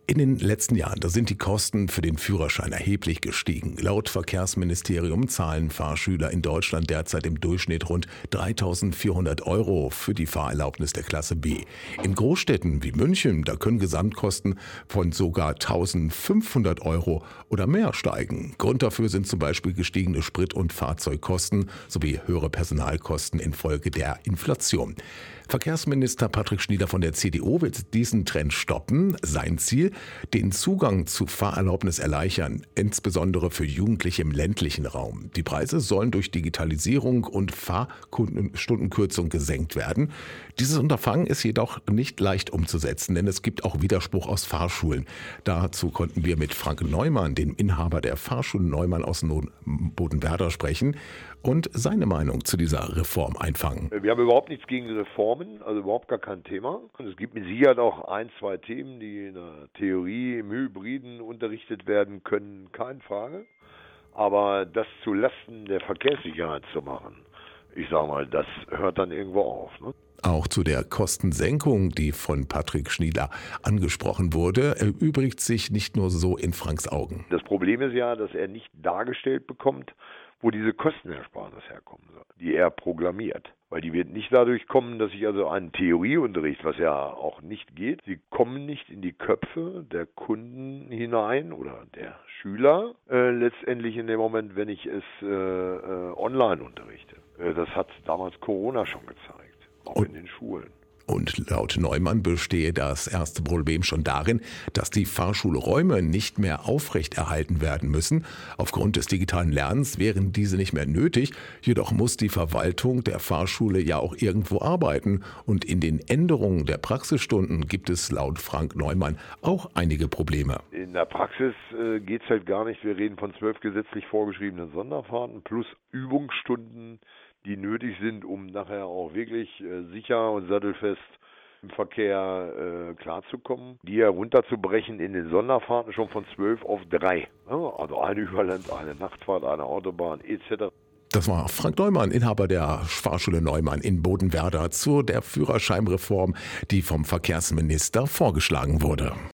In den letzten Jahren, da sind die Kosten für den Führerschein erheblich gestiegen. Laut Verkehrsministerium zahlen Fahrschüler in Deutschland derzeit im Durchschnitt rund 3.400 € für die Fahrerlaubnis der Klasse B. In Großstädten wie München, da können Gesamtkosten von sogar 1.500 € oder mehr steigen. Grund dafür sind zum Beispiel gestiegene Sprit- und Fahrzeugkosten sowie höhere Personalkosten infolge der Inflation. Verkehrsminister Patrick Schnieder von der CDU will diesen Trend stoppen. Sein Ziel, den Zugang zu Fahrerlaubnis erleichtern, insbesondere für Jugendliche im ländlichen Raum. Die Preise sollen durch Digitalisierung und Fahrstundenkürzung gesenkt werden. Dieses Unterfangen ist jedoch nicht leicht umzusetzen, denn es gibt auch Widerspruch aus Fahrschulen. Dazu konnten wir mit Frank Neumann, dem Inhaber der Fahrschule Neumann aus Bodenwerder, sprechen und seine Meinung zu dieser Reform einfangen. Wir haben überhaupt nichts gegen Reformen, also überhaupt gar kein Thema. Und es gibt mit Sicherheit auch ein, zwei Themen, die in der Theorie im Hybriden unterrichtet werden können, keine Frage. Aber das zu Lasten der Verkehrssicherheit zu machen, ich sage mal, das hört dann irgendwo auf, ne? Auch zu der Kostensenkung, die von Patrick Schnieder angesprochen wurde, erübrigt sich nicht nur so in Franks Augen. Das Problem ist ja, dass er nicht dargestellt bekommt, wo diese Kostenersparnis herkommen soll, die er proklamiert. Weil die wird nicht dadurch kommen, dass ich also einen Theorieunterricht, was ja auch nicht geht, sie kommen nicht in die Köpfe der Kunden hinein oder der Schüler letztendlich in dem Moment, wenn ich es online unterrichte. Das hat damals Corona schon gezeigt. Auch in den Schulen. Und laut Neumann bestehe das erste Problem schon darin, dass die Fahrschulräume nicht mehr aufrechterhalten werden müssen. Aufgrund des digitalen Lernens wären diese nicht mehr nötig. Jedoch muss die Verwaltung der Fahrschule ja auch irgendwo arbeiten. Und in den Änderungen der Praxisstunden gibt es laut Frank Neumann auch einige Probleme. In der Praxis geht es halt gar nicht. Wir reden von 12 gesetzlich vorgeschriebenen Sonderfahrten plus Übungsstunden, die nötig sind, um nachher auch wirklich sicher und sattelfest im Verkehr klarzukommen. Die herunterzubrechen in den Sonderfahrten schon von 12 auf 3. Also eine Überland, eine Nachtfahrt, eine Autobahn etc. Das war Frank Neumann, Inhaber der Fahrschule Neumann in Bodenwerder, zu der Führerscheinreform, die vom Verkehrsminister vorgeschlagen wurde.